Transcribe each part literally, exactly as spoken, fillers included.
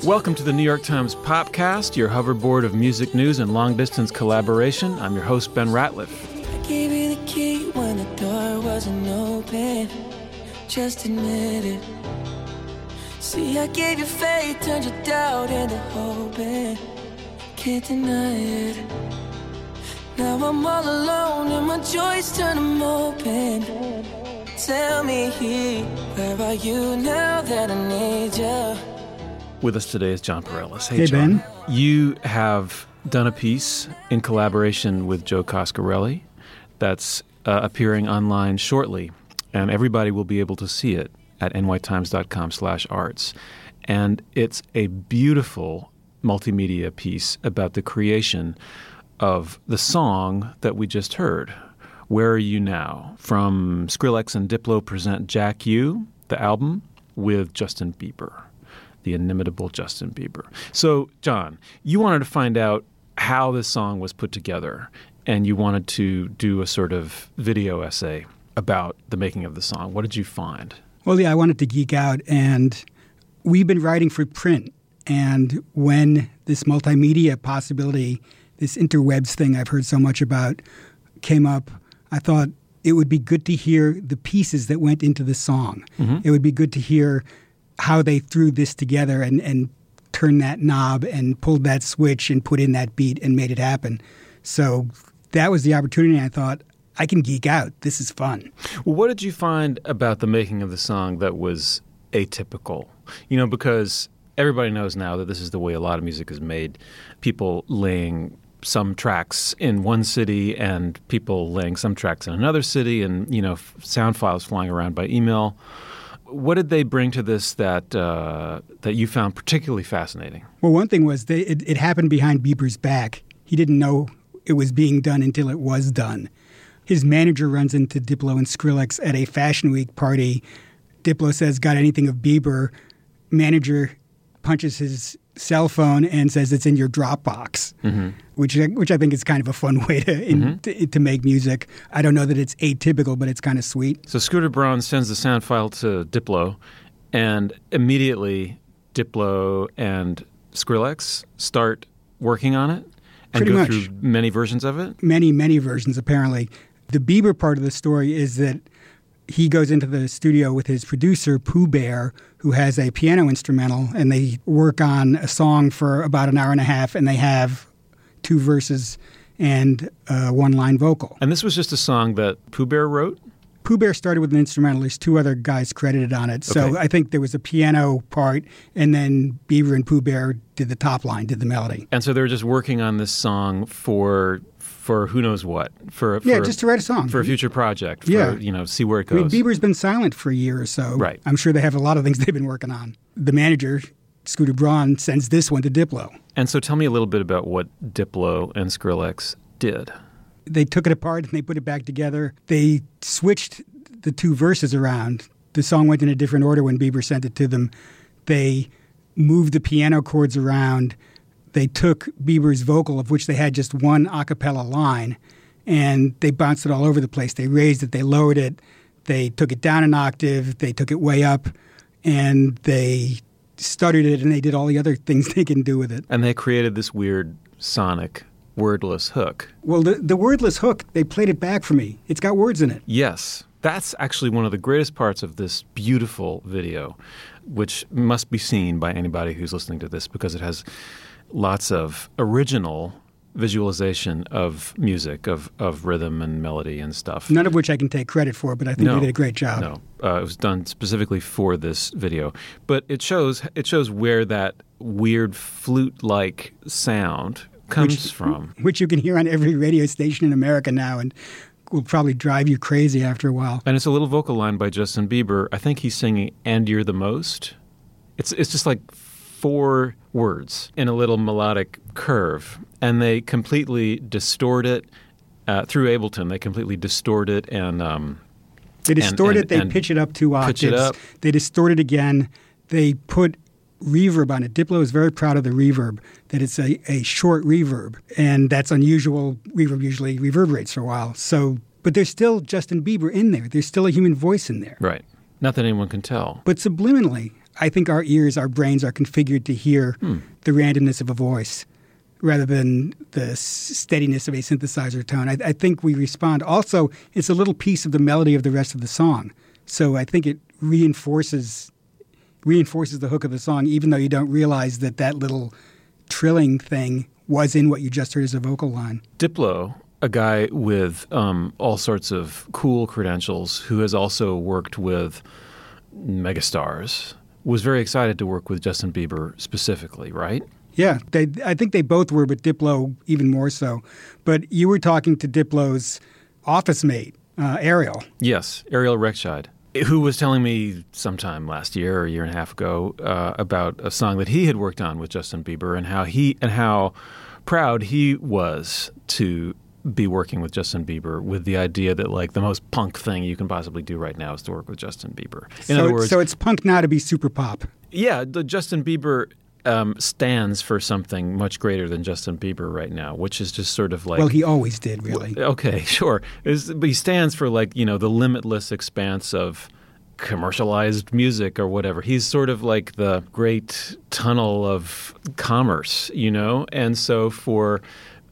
Welcome to the New York Times Popcast, your hoverboard of music news and long-distance collaboration. I'm your host, Ben Ratliff. I gave you the key when the door wasn't open. Just admit it. See, I gave you faith, turned your doubt into hope, and can't deny it. Now I'm all alone and my joys turn them open. Tell me, where are you now that I need you? With us today is Jon Pareles. Hey, hey John. Ben. You have done a piece in collaboration with Joe Coscarelli that's uh, appearing online shortly, and everybody will be able to see it at nytimes.com slash arts. And it's a beautiful multimedia piece about the creation of the song that we just heard, Where Are You Now? From Skrillex and Diplo present Jack U, the album, with Justin Bieber. The inimitable Justin Bieber. So, John, you wanted to find out how this song was put together, and you wanted to do a sort of video essay about the making of the song. What did you find? Well, yeah, I wanted to geek out, and we've been writing for print. And when this multimedia possibility, this interwebs thing I've heard so much about, came up, I thought it would be good to hear the pieces that went into the song. Mm-hmm. It would be good to hear how they threw this together and, and turned that knob and pulled that switch and put in that beat and made it happen. So that was the opportunity. I thought, I can geek out. This is fun. Well, what did you find about the making of the song that was atypical? You know, because everybody knows now that this is the way a lot of music is made. People laying some tracks in one city and people laying some tracks in another city and, you know, sound files flying around by email. What did they bring to this that uh, that you found particularly fascinating? Well, one thing was they, it, it happened behind Bieber's back. He didn't know it was being done until it was done. His manager runs into Diplo and Skrillex at a Fashion Week party. Diplo says, got anything of Bieber? Manager punches his cell phone and says it's in your Dropbox, mm-hmm. which which I think is kind of a fun way to, in, mm-hmm. to to make music. I don't know that it's atypical, but it's kind of sweet. So Scooter Braun sends the sound file to Diplo, and immediately Diplo and Skrillex start working on it and Pretty go much. through many versions of it? Many, many versions, apparently. The Bieber part of the story is that he goes into the studio with his producer, Pooh Bear, who has a piano instrumental, and they work on a song for about an hour and a half, and they have two verses and uh, one-line vocal. And this was just a song that Pooh Bear wrote? Pooh Bear started with an instrumental. There's two other guys credited on it. So okay. I think there was a piano part, and then Bieber and Pooh Bear did the top line, did the melody. And so they were just working on this song for... For who knows what? For, for Yeah, just to write a song. For a future project. For, yeah. you know, see where it goes. I mean, Bieber's been silent for a year or so. Right. I'm sure they have a lot of things they've been working on. The manager, Scooter Braun, sends this one to Diplo. And so tell me a little bit about what Diplo and Skrillex did. They took it apart and they put it back together. They switched the two verses around. The song went in a different order when Bieber sent it to them. They moved the piano chords around. They took Bieber's vocal, of which they had just one a cappella line, and they bounced it all over the place. They raised it, they lowered it, they took it down an octave, they took it way up, and they stuttered it, and they did all the other things they can do with it. And they created this weird sonic wordless hook. Well, the, the wordless hook, they played it back for me. It's got words in it. Yes. That's actually one of the greatest parts of this beautiful video, which must be seen by anybody who's listening to this because it has lots of original visualization of music, of, of rhythm and melody and stuff. None of which I can take credit for, but I think no, they did a great job. No, uh, it was done specifically for this video. But it shows it shows where that weird flute-like sound comes which, from. Which you can hear on every radio station in America now and will probably drive you crazy after a while. And it's a little vocal line by Justin Bieber. I think he's singing "And You're the Most." It's it's just like four words in a little melodic curve, and they completely distort it uh, through Ableton. They completely distort it and um, they distort and, it. They and pitch it up two octaves. Pitch it up. They distort it again. They put reverb on it. Diplo is very proud of the reverb, that it's a, a short reverb, and that's unusual. Reverb usually reverberates for a while. So, but there's still Justin Bieber in there. There's still a human voice in there. Right. Not that anyone can tell. But subliminally, I think our ears, our brains are configured to hear hmm. the randomness of a voice rather than the steadiness of a synthesizer tone. I, I think we respond. Also, it's a little piece of the melody of the rest of the song. So I think it reinforces reinforces the hook of the song, even though you don't realize that that little trilling thing was in what you just heard as a vocal line. Diplo, a guy with um, all sorts of cool credentials who has also worked with megastars, was very excited to work with Justin Bieber specifically, right? Yeah, they, I think they both were, but Diplo even more so. But you were talking to Diplo's office mate, uh, Ariel. Yes, Ariel Rechtshaid, who was telling me sometime last year or a year and a half ago uh, about a song that he had worked on with Justin Bieber and how he and how proud he was to be working with Justin Bieber, with the idea that like the most punk thing you can possibly do right now is to work with Justin Bieber. In so, other words, so it's punk now to be super pop. Yeah, the Justin Bieber um, stands for something much greater than Justin Bieber right now, which is just sort of like... Well, he always did, really. Okay, sure. It's, but he stands for like, you know, the limitless expanse of commercialized music or whatever. He's sort of like the great tunnel of commerce, you know? And so for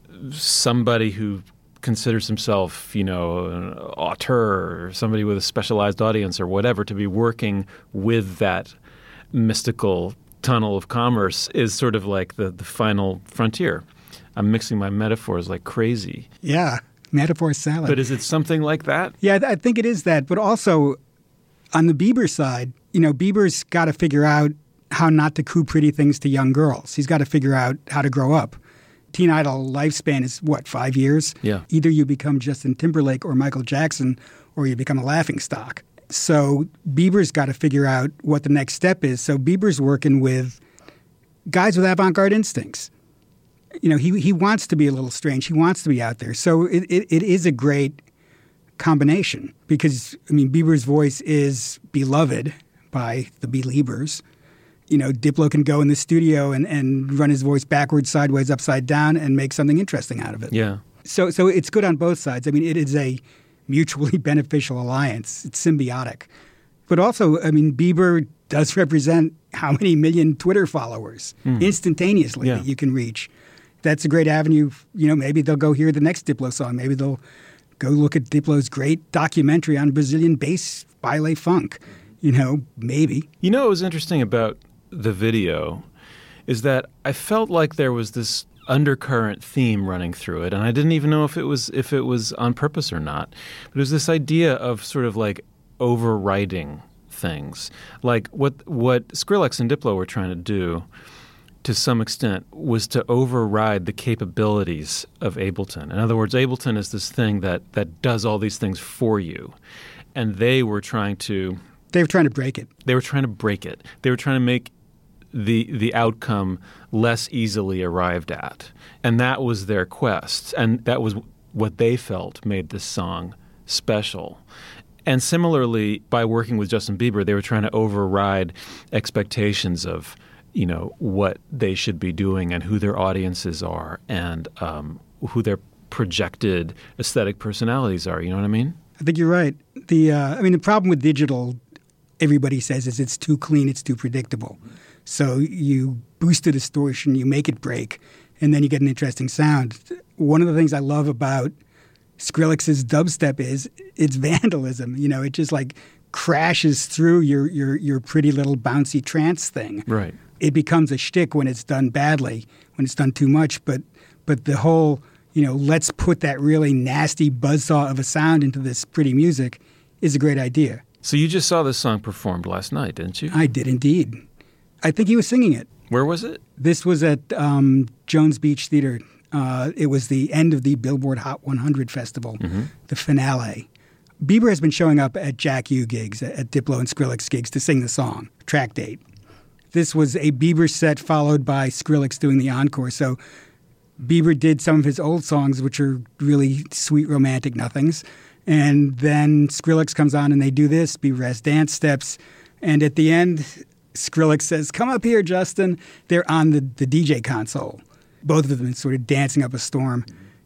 somebody who considers himself, you know, an auteur or somebody with a specialized audience or whatever, to be working with that mystical tunnel of commerce is sort of like the, the final frontier. I'm mixing my metaphors like crazy. Yeah, metaphor salad. But is it something like that? Yeah, I think it is that. But also, on the Bieber side, you know, Bieber's got to figure out how not to coo pretty things to young girls. He's got to figure out how to grow up. Teen Idol lifespan is, what, five years? Yeah. Either you become Justin Timberlake or Michael Jackson, or you become a laughingstock. So Bieber's got to figure out what the next step is. So Bieber's working with guys with avant-garde instincts. You know, he he wants to be a little strange. He wants to be out there. So it, it, it is a great combination because, I mean, Bieber's voice is beloved by the Beliebers. You know, Diplo can go in the studio and, and run his voice backwards, sideways, upside down, and make something interesting out of it. Yeah. So so it's good on both sides. I mean, it is a mutually beneficial alliance. It's symbiotic. But also, I mean, Bieber does represent how many million Twitter followers mm. instantaneously yeah. that you can reach. That's a great avenue. You know, maybe they'll go hear the next Diplo song. Maybe they'll go look at Diplo's great documentary on Brazilian bass baile funk. You know, maybe. You know what was interesting about the video is that I felt like there was this undercurrent theme running through it, and I didn't even know if it was if it was on purpose or not. But it was this idea of sort of like overriding things. Like what what Skrillex and Diplo were trying to do to some extent was to override the capabilities of Ableton. In other words, Ableton is this thing that that does all these things for you. And they were trying to They were trying to break it. They were trying to break it. They were trying to make the the outcome less easily arrived at. And that was their quest. And that was what they felt made this song special. And similarly, by working with Justin Bieber, they were trying to override expectations of, you know, what they should be doing and who their audiences are and um, who their projected aesthetic personalities are. You know what I mean? I think you're right. The uh, I mean, the problem with digital, everybody says, is it's too clean, it's too predictable. So you boost the distortion, you make it break, and then you get an interesting sound. One of the things I love about Skrillex's dubstep is its vandalism. You know, it just like crashes through your your your pretty little bouncy trance thing. Right. It becomes a shtick when it's done badly, when it's done too much. But but the whole, you know, let's put that really nasty buzzsaw of a sound into this pretty music is a great idea. So you just saw this song performed last night, didn't you? I did indeed. I think he was singing it. Where was it? This was at um, Jones Beach Theater. Uh, it was the end of the Billboard Hot one hundred Festival, mm-hmm. the finale. Bieber has been showing up at Jack U gigs, at Diplo and Skrillex gigs to sing the song, track date. This was a Bieber set followed by Skrillex doing the encore. So Bieber did some of his old songs, which are really sweet romantic nothings. And then Skrillex comes on and they do this, Bieber has dance steps. And at the end, Skrillex says, "Come up here, Justin." They're on the, the D J console. Both of them sort of dancing up a storm.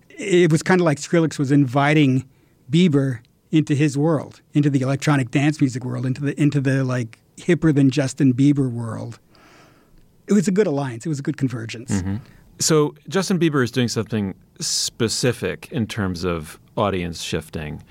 It was kind of like Skrillex was inviting Bieber into his world, into the electronic dance music world, into the into the like hipper than Justin Bieber world. It was a good alliance. It was a good convergence. Mm-hmm. So Justin Bieber is doing something specific in terms of audience shifting.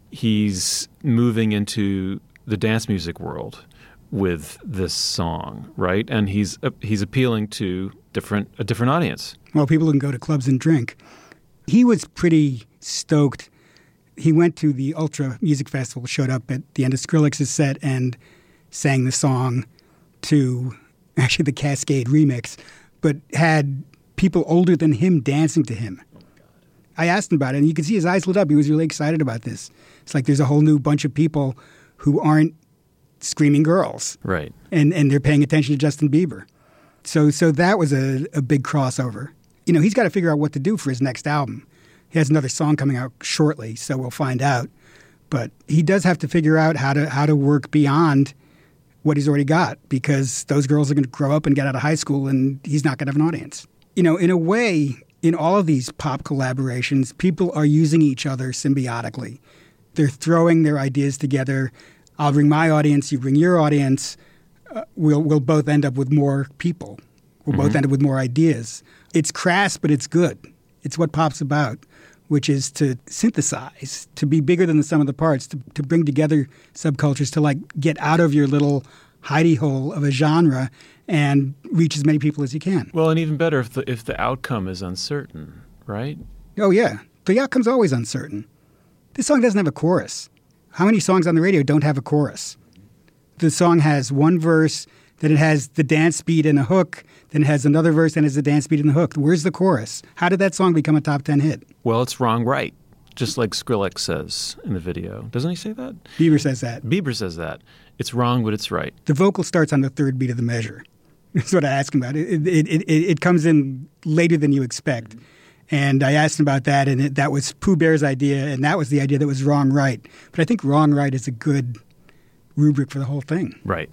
He's moving into the dance music world with this song, right? And he's uh, he's appealing to different a different audience. Well, people can go to clubs and drink. He was pretty stoked. He went to the Ultra Music Festival, showed up at the end of Skrillex's set, and sang the song to actually the Cascade remix, but had people older than him dancing to him. Oh, God. I asked him about it, and you could see his eyes lit up. He was really excited about this. It's like there's a whole new bunch of people who aren't screaming girls. Right. And and they're paying attention to Justin Bieber. So so that was a, a big crossover. You know, he's got to figure out what to do for his next album. He has another song coming out shortly, so we'll find out. But he does have to figure out how to how to work beyond what he's already got, because those girls are going to grow up and get out of high school, and he's not going to have an audience. You know, in a way, in all of these pop collaborations, people are using each other symbiotically. They're throwing their ideas together. I'll bring my audience, you bring your audience. Uh, we'll we'll both end up with more people. We'll mm-hmm. both end up with more ideas. It's crass, but it's good. It's what pop's about, which is to synthesize, to be bigger than the sum of the parts, to, to bring together subcultures, to like get out of your little hidey hole of a genre and reach as many people as you can. Well, and even better if the if the outcome is uncertain, right? Oh, yeah. The outcome's always uncertain. This song doesn't have a chorus. How many songs on the radio don't have a chorus? The song has one verse, then it has the dance beat and a hook, then it has another verse, then it has the dance beat and the hook. Where's the chorus? How did that song become a top ten hit? Well, it's wrong right, just like Skrillex says in the video. Doesn't he say that? Bieber says that. Bieber says that. It's wrong, but it's right. The vocal starts on the third beat of the measure. That's what I asked him about. It, it, it, it, it comes in later than you expect. And I asked him about that, and it, that was Pooh Bear's idea, and that was the idea that was wrong right. But I think wrong right is a good rubric for the whole thing. Right.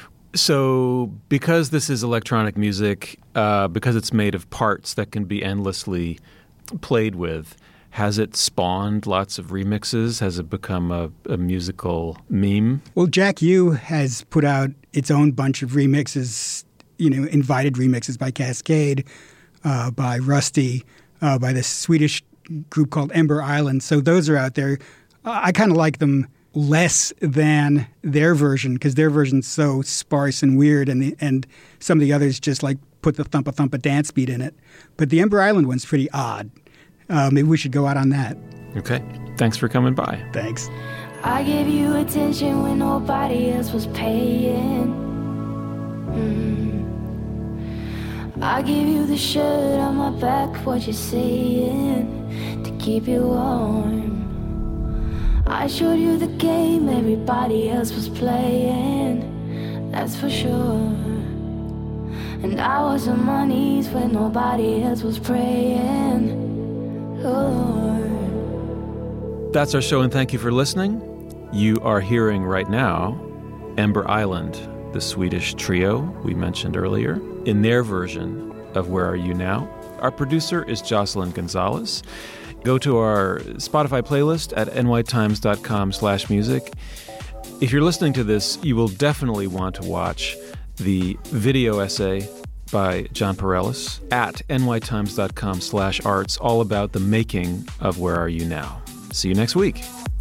So because this is electronic music, uh, because it's made of parts that can be endlessly played with, has it spawned lots of remixes? Has it become a, a musical meme? Well, Jack U has put out its own bunch of remixes, you know, invited remixes by Cascade, uh, by Rusty, uh, by this Swedish group called Ember Island. So those are out there. Uh, I kind of like them less than their version because their version's so sparse and weird, and the, and some of the others just like put the thump a thump a dance beat in it. But the Ember Island one's pretty odd. Uh, maybe we should go out on that. Okay. Thanks for coming by. Thanks. I gave you attention when nobody else was paying. Mm. I gave you the shirt on my back, what you saying, to keep you warm. I showed you the game everybody else was playing, that's for sure. And I was on my knees when nobody else was praying, oh Lord. That's our show, and thank you for listening. You are hearing right now Ember Island, the Swedish trio we mentioned earlier, in their version of Where Are You Now? Our producer is Jocelyn Gonzalez. Go to our Spotify playlist at nytimes.com slash music. If you're listening to this, you will definitely want to watch the video essay by John Pareles at nytimes.com slash arts, all about the making of Where Are You Now? See you next week.